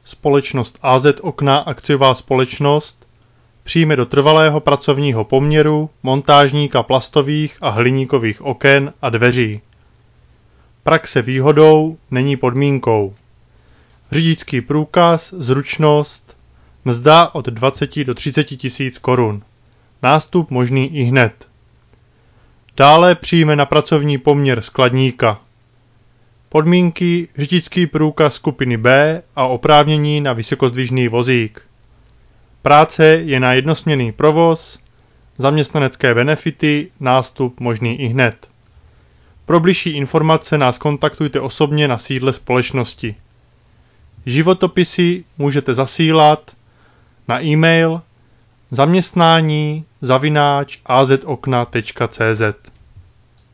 Společnost AZ Okna akciová společnost přijme do trvalého pracovního poměru montážníka plastových a hliníkových oken a dveří. Praxe výhodou, není podmínkou. Řidičský průkaz, zručnost, mzda od 20 do 30 tisíc korun. Nástup možný ihned. Dále přijme na pracovní poměr skladníka. Podmínky: řidičský průkaz skupiny B a oprávnění na vysokozdvižný vozík. Práce je na jednosměnný provoz, zaměstnanecké benefity, nástup možný ihned. Pro bližší informace nás kontaktujte osobně na sídle společnosti. Životopisy můžete zasílat na e-mail zaměstnání@azokna.cz.